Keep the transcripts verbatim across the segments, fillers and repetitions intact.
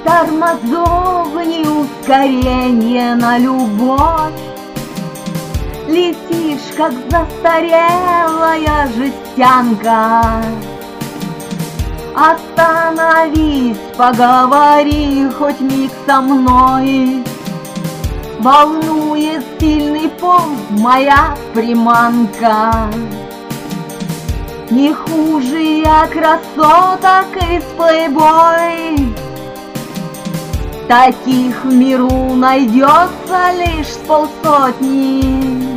тормозов, ни ускорения на любовь. Летишь, как застарелая жестянка. Остановись, поговори хоть миг со мной. Волнует сильный пол моя приманка. Не хуже я красоток из плейбой. Таких в миру найдется лишь с полсотни.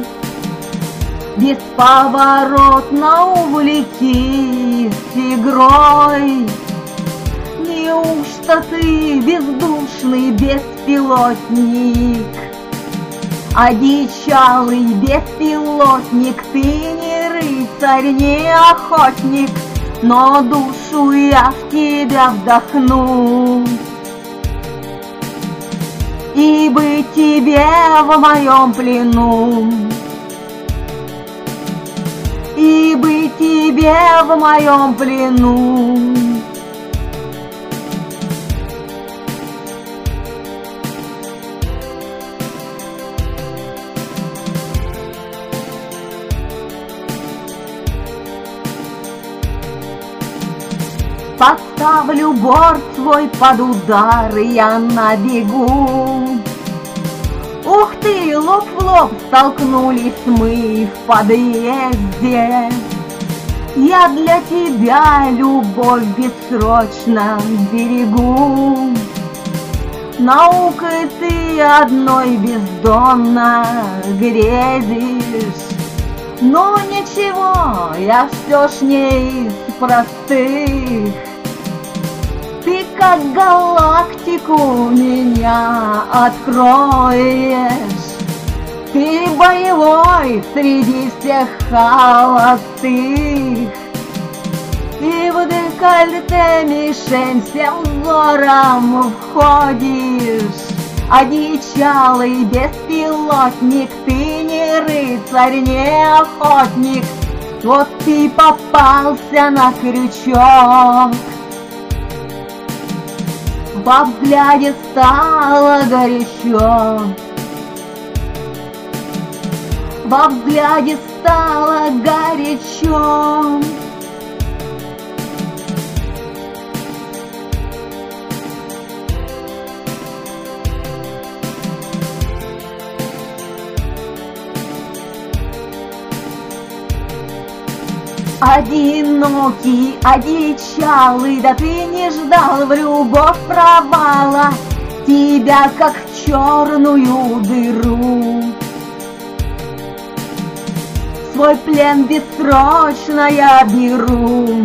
Бесповоротно увлекись игрой. Неужто ты бездушный беспилотник? Одичалый беспилотник, ты не рыцарь, не охотник, но душу я в тебя вдохну. И быть тебе в моем плену, и быть тебе в моем плену. Поставлю борт свой под удар, и я набегу. Ух ты, лоб в лоб столкнулись мы в подъезде. Я для тебя любовь бессрочно берегу. Наукой ты одной бездонно грезишь. Но ничего, я все ж не из простых. Ты как галактику меня откроешь. Ты боевой среди всех холостых. И в декольте мишень всем взором входишь. Одичалый беспилотник, ты не рыцарь, не охотник. Вот ты попался на крючок. Во взгляде стало горячо. Во взгляде стало горячо. Одинокий, одичалый, да ты не ждал в любовь провала. Тебя как в черную дыру. Свой плен бессрочно я беру.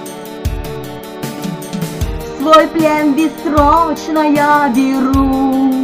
Свой плен бессрочно я беру.